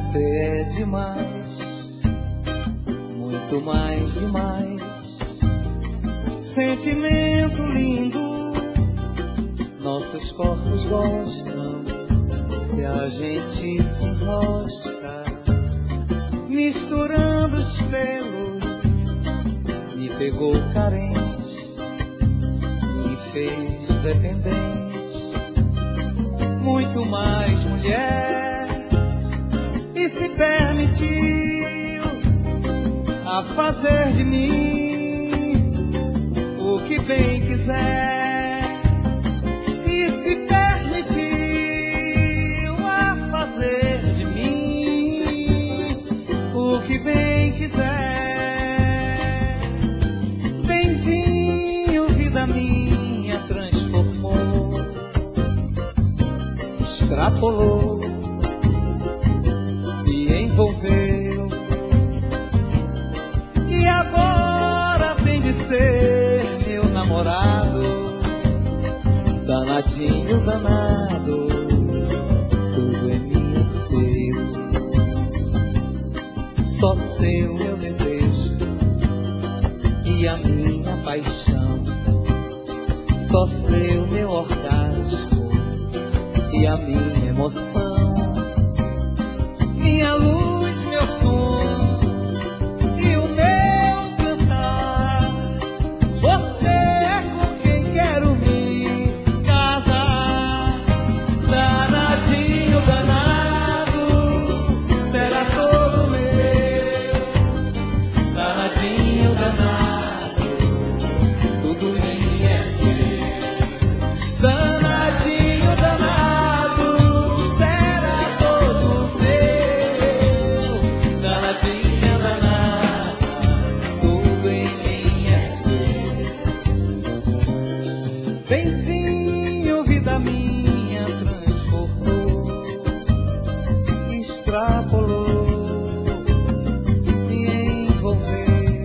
Você é demais, muito mais demais. Sentimento lindo, nossos corpos gostam. Se a gente se enrosca, misturando os pelos, me pegou carente, me fez dependente. Muito mais mulher, e se permitiu a fazer de mim o que bem quiser. E se permitiu a fazer de mim o que bem quiser. Benzinho, vida minha, transformou, extrapolou, me envolveu. E agora tem de ser meu namorado, danadinho, danado, tudo é minha, seu, só seu meu desejo e a minha paixão, só seu meu orgasmo e a minha emoção, minha luz, meu som e o meu cantar. Você é com quem quero me casar. Danadinho, danado, será todo meu. Danadinho, danado, tudo em é seu. Danadinho, danado, será todo meu. Danadinha, danada, tudo em mim é seu. Benzinho, vida minha, transformou, extrapolou, me envolveu.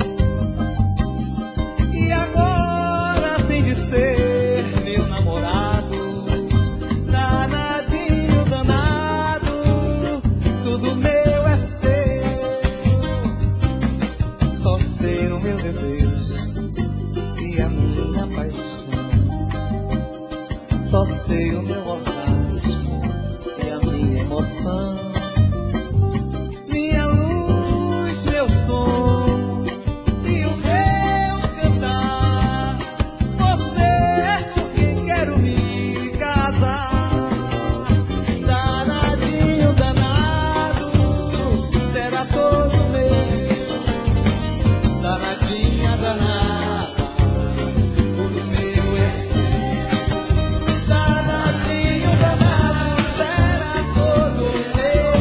E agora tem de ser meu namorado, danadinho, danado, tudo meu é seu, só seu meu desejo e a minha paixão, só seu meu orgasmo e a minha emoção, minha luz, meu som e o meu cantar. Você é com quem quero me casar. Danadinho, danado, será todo meu. Danadinha, danada, tudo meu é seu. Danadinho, danado, será todo meu.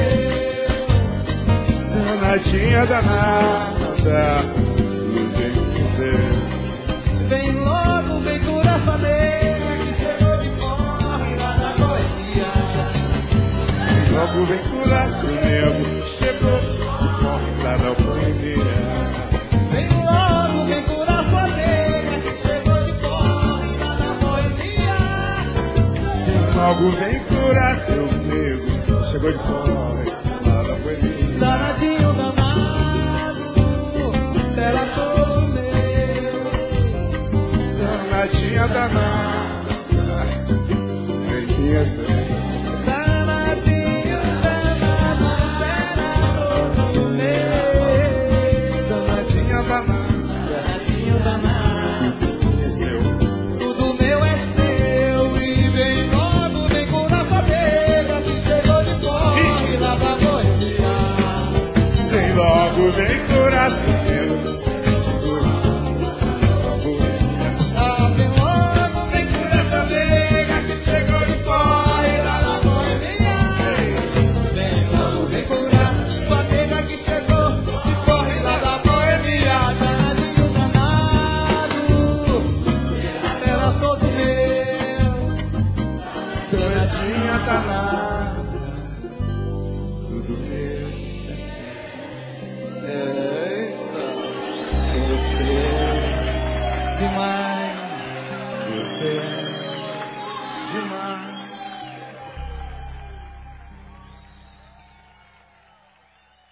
Danadinha, danada, tudo tem que ser. Vem logo, vem por essa nega que chegou de corre lá da Boemia. Logo vem curar seu nego, chegou, corre lá da poesia. Vem logo, vem por essa nega que chegou de corre lá da Boemia. Logo vem curar seu nego, chegou de corre lá da poesia. Danadinho, danado, será todo meu. Danadinha, danada, vem minha ser. Danadinho, danado, será todo meu. Danadinha, danada, Danadinho, danado, é seu. tudo meu é seu. E vem logo, vem com nossa nega que chegou de corre lá da Boemia. Vem logo, vem curar seu nego. Ah, vem logo, vem com essa nega que chegou de corre lá da Boemia. Vem logo, vem curar sua nega que chegou de corre lá da Boemia. Danadinho, danado, será todo meu. Danadinha, danada, tudo meu. Eita, você é demais. Você é